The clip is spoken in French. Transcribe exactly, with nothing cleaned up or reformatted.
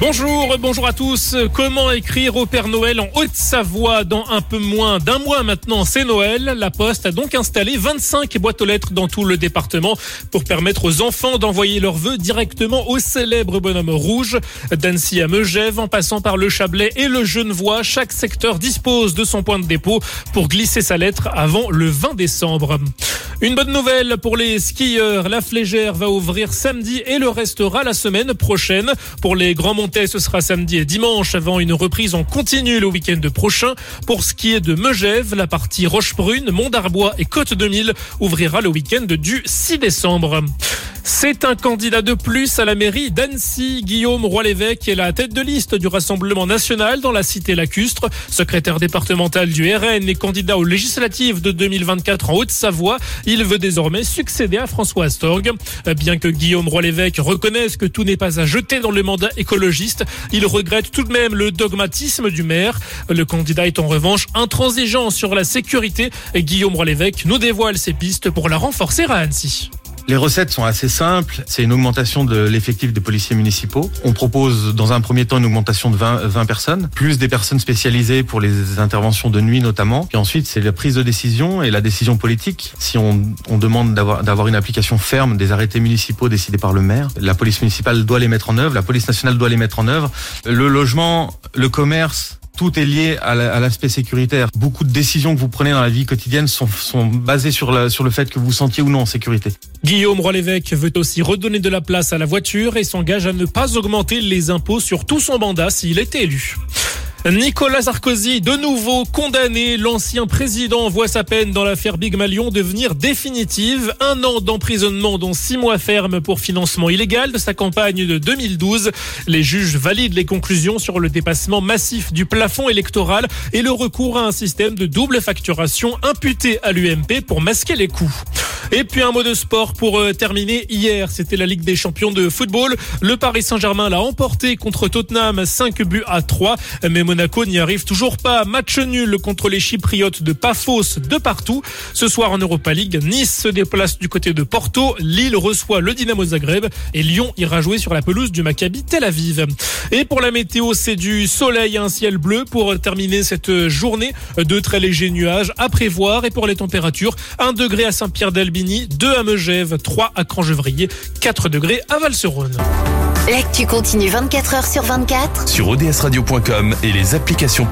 Bonjour, bonjour à tous. Comment écrire au Père Noël en Haute-Savoie dans un peu moins d'un mois maintenant? C'est Noël. La Poste a donc installé vingt-cinq boîtes aux lettres dans tout le département pour permettre aux enfants d'envoyer leurs vœux directement au célèbre bonhomme rouge. D'Annecy à Megève, en passant par le Chablais et le Genevois, chaque secteur dispose de son point de dépôt pour glisser sa lettre avant le vingt décembre. Une bonne nouvelle pour les skieurs. La Flégère va ouvrir samedi et le restera la semaine prochaine. Pour les Grands Montets, ce sera samedi et dimanche avant une reprise en continu le week-end prochain. Pour ce qui est de Megève, la partie Rochebrune, Mont d'Arbois et Côte de Mille ouvrira le week-end du six décembre. C'est un candidat de plus à la mairie d'Annecy. Guillaume Roy-l'Évêque est la tête de liste du Rassemblement national dans la cité lacustre. Secrétaire départemental du R N et candidat aux législatives de deux mille vingt-quatre en Haute-Savoie, il veut désormais succéder à François Astorg. Bien que Guillaume Roy-l'Évêque reconnaisse que tout n'est pas à jeter dans le mandat écologiste, il regrette tout de même le dogmatisme du maire. Le candidat est en revanche intransigeant sur la sécurité. Guillaume Roy-l'Évêque nous dévoile ses pistes pour la renforcer à Annecy. Les recettes sont assez simples. C'est une augmentation de l'effectif des policiers municipaux. On propose dans un premier temps une augmentation de vingt, vingt personnes, plus des personnes spécialisées pour les interventions de nuit notamment. Puis ensuite, c'est la prise de décision et la décision politique. Si on, on demande d'avoir, d'avoir une application ferme des arrêtés municipaux décidés par le maire, la police municipale doit les mettre en œuvre, la police nationale doit les mettre en œuvre. Le logement, le commerce, tout est lié à l'aspect sécuritaire. Beaucoup de décisions que vous prenez dans la vie quotidienne sont, sont basées sur, la, sur le fait que vous vous sentiez ou non en sécurité. Guillaume Roy-l'Évêque veut aussi redonner de la place à la voiture et s'engage à ne pas augmenter les impôts sur tout son mandat s'il est élu. Nicolas Sarkozy, de nouveau condamné. L'ancien président voit sa peine dans l'affaire Big Malion devenir définitive. Un an d'emprisonnement, dont six mois ferme pour financement illégal de sa campagne de deux mille douze. Les juges valident les conclusions sur le dépassement massif du plafond électoral et le recours à un système de double facturation imputé à l'U M P pour masquer les coûts. Et puis un mot de sport pour euh, terminer. Hier, c'était la Ligue des champions de football. Le Paris Saint-Germain l'a emporté contre Tottenham, cinq buts à trois. Mais Monaco n'y arrive toujours pas. Match nul contre les Chypriotes de Paphos de partout. Ce soir en Europa League, Nice se déplace du côté de Porto. Lille reçoit le Dynamo Zagreb. Et Lyon ira jouer sur la pelouse du Maccabi Tel Aviv. Et pour la météo, c'est du soleil et un ciel bleu pour terminer cette journée. De très légers nuages à prévoir. Et pour les températures, un degré à Saint-Pierre-d'Albigny, deux à Megève, trois à Crangevrier, quatre degrés à Val-sur-Rhône. L'actu continue vingt-quatre heures sur vingt-quatre sur o d s radio point com et les applications